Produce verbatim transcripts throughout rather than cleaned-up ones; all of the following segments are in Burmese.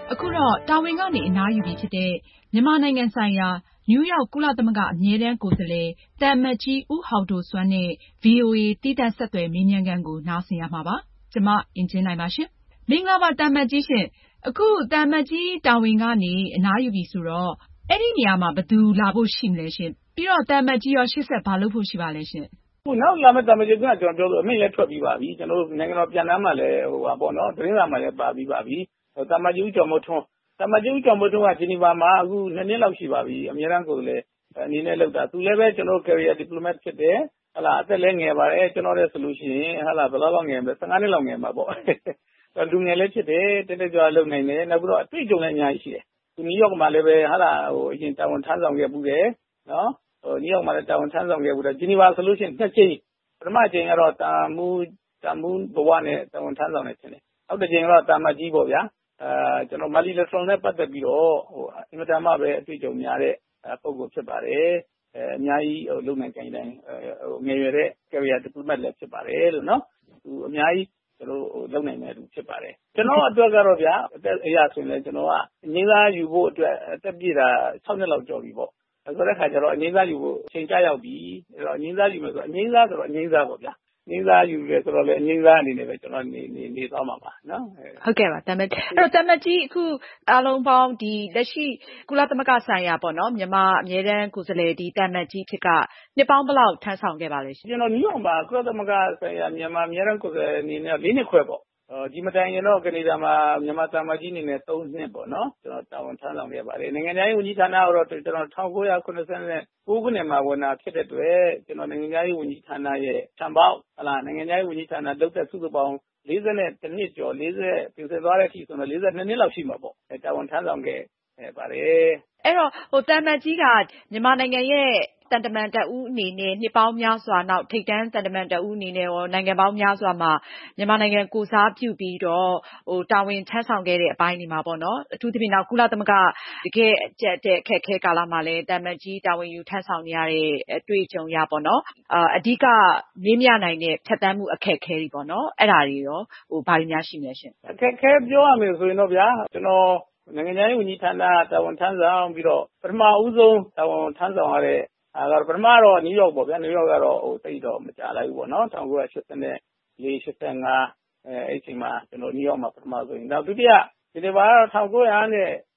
အခုတော့တာဝန်ကနေအနားယူပြီဖြစ်တဲ့မြန်မာနိုင်ငံဆိုင်ရာနယူးယောက်ကုလသမဂ္ဂအမြဲတမ်းကိုယ်စားလှယ်သံအမတ်ကြီးဦးဟောက်ဒိုစွမ်းနဲ့ ဗွီအိုအေသီးသန့်ဆက်သွယ်မေးမြန်းခန်းကိုနားဆင်ရမှာပါ။ကျွန်မအင်ကြင်းနိုင်ပါရှင်။မင်္ဂလာပါသံအမတ်ကြီးရှင်။အခုသံအမတ်ကြီးတာဝန်ကနေအနားယူပြီဆိုတော့အဲ့ဒီနေရာမှာဘယ်သူလာဖို့ရှိမလဲရှင်။ပြီးတော့သံအမတ်ကြီးရောရှေ့ဆက်ဘာလုပ်ဖို့ရှိပါလဲရှင်။ခုနောက်လာမယ့်သံအမတ်ကြီးကကျွန်တော်ပြောလို့အမိန့်လည်းထွက်ပြီးပါပြီ။ကျွန်တော်နိုင်ငံတော်ပြန်တမ်းမှာလည်းဟိုပါပေါ့နော်သတင်းစာမှာလည်းပါပြီးပါပြီ။သံအမတ်ကြီးကျော်မိုးထွန်းသံအမတ်ကြီးကျော်မိုးထွန်းကဂျီနီဗာမှာအခုနှစ်နှစ်လောက်ရှိပါပြီ။အများအားကိုလည်းအနေနဲ့လောက်တာသူလည်းပဲကျွန်တော် career diplomat ဖြစ်တယ်။ဟလာအသက်လည်းငယ်ပါတယ်ကျွန်တော်လည်းဆိုလို့ရှိရင်ဟလာဘယ်လောက်ငယ်မလဲဆယ်ငါးနှစ်လောက်ငယ်မှာပေါ့။လူငယ်လည်းဖြစ်တယ်တက်တက်ကြွလုပ်နိုင်တယ်နောက်ပြီးတော့အတွေ့အကြုံလည်းအများကြီးရှိတယ်။သူနယူးယောက်မှာလည်းပဲဟလာဟိုအရင်တာဝန်ထမ်းဆောင်ခဲ့မှုတယ်နော်ဟိုနယူးယောက်မှာလည်းတာဝန်ထမ်းဆောင်ခဲ့မှုတယ်ဂျီနီဗာဆိုလို့ရှိရင်နှစ်ကြိမ်ပထမအကြိမ်ကတော့တာမူတာမူဘဝနဲ့တာဝန်ထမ်းဆောင်နေတယ်နောက်တစ်ကြိမ်ကတော့တာမတ်ကြီးပေါ့ဗျာအဲကျွန်တော်မာလီလက်ဆောင်နဲ့ပတ်သက်ပြီးတော့ဟိုအင်မတန်မှပဲအတွေ့အကြုံများတဲ့ပုံကိုဖြစ်ပါတယ်အဲအများကြီးဟိုလုံနိုင်ကြိုင်တိုင်းဟိုငယ်ရွယ်တဲ့ career diplomat လည်းဖြစ်ပါတယ်လို့နော်သူအများကြီးကျွန်တော်လုံနိုင်တဲ့လူဖြစ်ပါတယ်ကျွန်တော်အတွက်ကတော့ဗျာအသက်အရာဆိုရင်လည်းကျွန်တော်ကအငိမ့်သားယူဖို့အတွက်အသက်ပြည့်တာ၆နှစ်လောက်ကျော်ပြီပေါ့ဆိုတဲ့ခါကျတော့အငိမ့်သားယူဖို့အချိန်ကြာရောက်ပြီအဲ့တော့အငိမ့်သားယူမယ်ဆိုအငိမ့်သားဆိုတော့အငိမ့်သားပေါ့ဗျာအငိမ့်သားယူရဲဆိုတော့လေအငိမ့်သားအနေနဲ့ပဲကျွန်တော်နေနေနေသွားမှာပါနော်ဟုတ်ကဲ့ပါတမတ်အဲ့တော့တမတ်ကြီးအခုအားလုံးပေါင်းဒီလက်ရှိကုလသမဂ္ဂဆိုင်ရာပေါ့နော်မြန်မာအမြဲတမ်းကိုယ်စားလှယ်ဒီတမတ်ကြီးဖြစ်ကနှစ်ပေါင်းဘယ်လောက်ထမ်းဆောင်ခဲ့ပါလဲရှင်ကျွန်တော်နယူးယောက်မှာကုလသမဂ္ဂဆိုင်ရာမြန်မာအမြဲတမ်းကိုယ်စားလှယ်အနေနဲ့လေးနှစ်ခွဲပေါ့ဒီမတိုင်ရင်တော့ကနေဒါမှာမြန်မာတာမကြီးအနေနဲ့သုံးနှစ်ပေါ့နော်ကျွန်တော်တာဝန်ထမ်းဆောင်ခဲ့ပါတယ်နိုင်ငံခြားရေးဝန်ကြီးဌာနကတော့ကျွန်တော်၁၉၇၉ခုနှစ်မှာဝင်လာဖြစ်တဲ့အတွက်ကျွန်တော်နိုင်ငံခြားရေးဝန်ကြီးဌာနရဲ့တံပေါက်ဟလာနိုင်ငံခြားရေးဝန်ကြီးဌာနလုပ်တဲ့စုစုပေါင်းလေးဆယ်နဲ့တစ်နှစ်ကျော်လေးဆယ်ပြင်ဆင်သွားတဲ့အထိဆိုတော့လေးဆယ်နှစ်နှစ်လောက်ရှိမှာပေါ့တာဝန်ထမ်းဆောင်ခဲ့ပါတယ်အဲ့တော့ဟိုတန်မတ်ကြီးကမြန်မာနိုင်ငံရဲ့တန်တမန်တပ်ဦးအနေနဲ့နှစ်ပေါင်းများစွာနောက်ထိပ်တန်းတန်တမန်တပ်ဦးအနေနဲ့ရောနိုင်ငံပေါင်းများစွာမှာမြန်မာနိုင်ငံကိုစားပြုပြီးတော့ဟိုတာဝန်ထမ်းဆောင်ခဲ့တဲ့အပိုင်းတွေမှာပေါ့နော်အထူးသဖြင့်နောက်ကုလသမဂ္ဂတကယ်အကျက်တဲ့အခက်ခဲကာလမှာလည်းတန်မတ်ကြီးတာဝန်ယူထမ်းဆောင်နေရတဲ့အတွေ့အကြုံရပေါ့နော်အာအဓိကမေးမြနိုင်တဲ့ဖြတ်တန်းမှုအခက်ခဲတွေပေါ့နော်အဲ့ဒါတွေရောဟိုဘာတွေများရှိမလဲရှင်အခက်ခဲပြောရမယ်ဆိုရင်တော့ဗျာကျွန်တော်နိုင်ငံခြားရေးဝန်ကြီးဌာနတာဝန်ထမ်းဆောင်ပြီးတော့ပထမဦးဆုံးတာဝန်ထမ်းဆောင်ရတဲ့အဲဒါပထမတော့နယူးယောက်ပေါ့ဗျာနယူးယောက်ကတော့ဟိုတိတ်တော့မကြလိုက်ဘူးပေါ့နော်၁၉၈၄ ၈၅အဲအဲ့ချိန်မှာကျွန်တော်နယူးယောက်မှာပထမဆုံးနောက်ဒုတိယဒီနေ့ပါတော့၁၉၈၈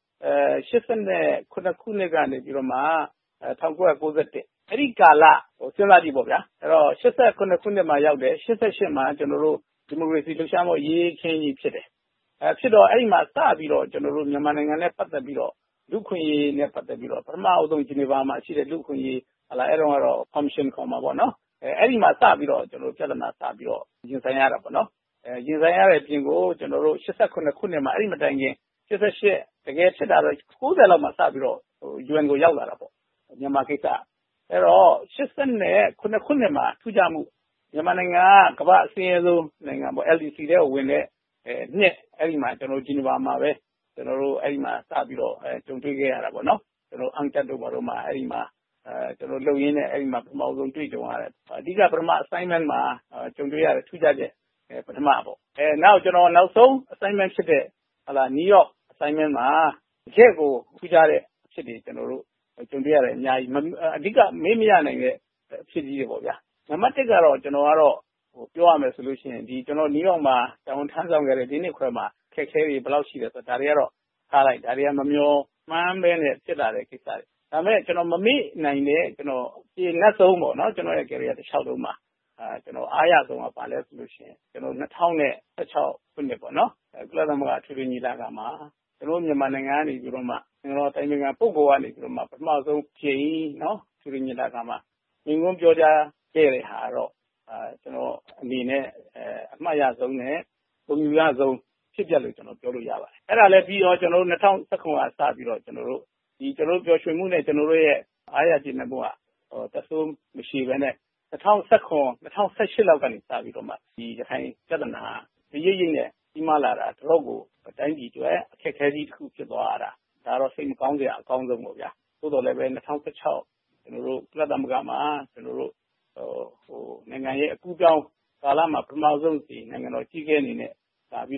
ခုနှစ်ကနေပြီးတော့မှ၁၉၉၁အဲ့ဒီကာလဟိုစဉ်းစားကြည့်ပေါ့ဗျာအဲ့တော့၈၈ခုနှစ်မှာရောက်တယ်၈၈မှာကျွန်တော်တို့ဒီမိုကရေစီလှုပ်ရှားမှုရေးခင်းကြီးဖြစ်တယ်အဲဖြစ်တော့အဲ့ဒီမှာစပြီးတော့ကျွန်တော်တို့မြန်မာနိုင်ငံနဲ့ပတ်သက်ပြီးတော့လူခွင့်ရေးနဲ့ပတ်သက်ပြီးတော့ပထမအဆုံးဂျီနီဗာမှာရှိတဲ့လူခွင့်ရေးဟလာအဲ့တော့ကတော့ commission ခေါ်မှာပေါ့နော်အဲအဲ့ဒီမှာစပြီးတော့ကျွန်တော်ပြဿနာစပြီးတော့ရင်ဆိုင်ရတာပေါ့နော်အဲရင်ဆိုင်ရတဲ့ပြင်ကိုကျွန်တော်တို့၈၈ခုနှစ်မှာအဲ့ဒီမတိုင်ခင်၈၈တကယ်ဖြစ်တာတော့၉၀လောက်မှာစပြီးတော့ဟို ယူအန် ကိုရောက်လာတာပေါ့မြန်မာကိစ္စအဲ့တော့၈၈ခုနှစ်မှာထူးခြားမှုမြန်မာနိုင်ငံကကမ္ဘာအစင်းအဆုံးနိုင်ငံပေါ့ แอล ဒီ စီ တဲ့ဝင်တဲ့အဲနှစ်အဲ့ဒီမှာကျွန်တော်ဂျီနီဗာမှာပဲကျွန်တော်တို့အဲ့ဒီမှာစပြီးတော့အဲကြုံတွေ့ခဲ့ရတာပေါ့နော်ကျွန်တော်အန်တက်တို့ဘာလို့မှအဲ့ဒီမှာအဲကျွန်တော်လုံရင်းနဲ့အဲ့ဒီမှာပထမဆုံးတွေ့ကြုံရတယ်အဓိကပထမ assignment မှာကြုံတွေ့ရတဲ့ထူးခြားချက်အဲပထမပေါ့အဲနောက်ကျွန်တော်နောက်ဆုံး assignment ဖြစ်တဲ့ဟလာနယူးယောက် assignment မှာတကယ့်ကိုထူးခြားတဲ့အဖြစ်တွေကျွန်တော်တို့ကြုံတွေ့ရတယ်အများကြီးအဓိကမေးမရနိုင်တဲ့အဖြစ်ကြီးတွေပေါ့ဗျာနံပါတ်တစ်ကတော့ကျွန်တော်ကတော့ဟိုပြောရမယ်ဆိုလို့ရှိရင်ဒီကျွန်တော်နယူးယောက်မှာတာဝန်ထမ်းဆောင်ခဲ့တဲ့ဒီနှစ်ခွဲမှာခက်ခဲတွေဘယ်လောက်ရှိတယ်ဆိုတော့ဒါတွေကတော့ထားလိုက်ဒါတွေကမမျောမှန်းပဲနဲ့ဖြစ်လာတဲ့ကိစ္စတွေဒါပေမဲ့ကျွန်တော်မမေ့နိုင်တဲ့ကျွန်တော်ဒီငတ်ဆုံးပေါ့နော်ကျွန်တော်ရဲ့ career တစ်လျှောက်လုံးမှာအာကျွန်တော်အားရဆုံးကပါလဲဆိုလို့ရှိရင်ကျွန်တော်၂၀၁၆ခုနှစ်ပေါ့နော်ကုလသမဂ္ဂထွေထွေညီလာခံမှာကျွန်တော်မြန်မာနိုင်ငံကနေပြီးတော့မှကျွန်တော်တိုင်းနိုင်ငံပုဂ္ဂိုလ်ကနေပြီးတော့မှပထမဆုံးချိန်နော်ထွေထွေညီလာခံမှာညီငုံပြောကြားခဲ့တဲ့ဟာတော့အာကျွန်တော်အနေနဲ့အမှတ်ရဆုံးနဲ့ပုံယူရဆုံးဖြစ်ပြလို့ကျွန်တော်ပြောလို့ရပါတယ်အဲ့ဒါလည်းပြီးတော့ကျွန်တော်တို့၂၀၁၇ကစပြီးတော့ကျွန်တော်တို့ဒီကျွန်တော်တို့ပျော်ရွှင်မှုနဲ့ကျွန်တော်တို့ရဲ့အားရကျေနပ်မှုကဟိုတဆိုးမရှိဘဲနဲ့၂၀၁၇ ၂၀၁၈လောက်ကနေစပြီးတော့မှဒီရခိုင်ပြဿနာဒီရိပ်ရိပ်နဲ့ကြီးမားလာတာတော့ကိုတိုင်းပြည်ကျွဲအခက်အခဲကြီးတစ်ခုဖြစ်သွားတာဒါတော့စိတ်မကောင်းစရာအကောင်းဆုံးပေါ့ဗျာသို့တော်လည်းပဲ၂၀၁၆ကျွန်တော်တို့ကုလသမဂ္ဂမှာကျွန်တော်တို့ဟိုဟိုနိုင်ငံရဲ့အကူပြောင်းကာလမှာပထမဆုံးဒီနိုင်ငံတော်ကြီးကဲအနေနဲ့လာပြီးတော့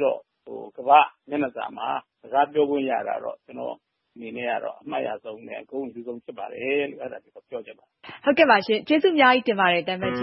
ဟိုကမ္ဘာ မျက်နှာစာမှာစကားပြောခွင့်ရတာတော့ကျွန်တော်အနေနဲ့ကတော့အမှတ်ရဆုံးနဲ့အကုန်အယူဆုံးဖြစ်ပါတယ်လို့အဲ့ဒါကိုပြောချင်ပါတယ်ဟုတ်ကဲ့ပါရှင်ကျေးဇူးအများကြီးတင်ပါတယ်တမန်ကြ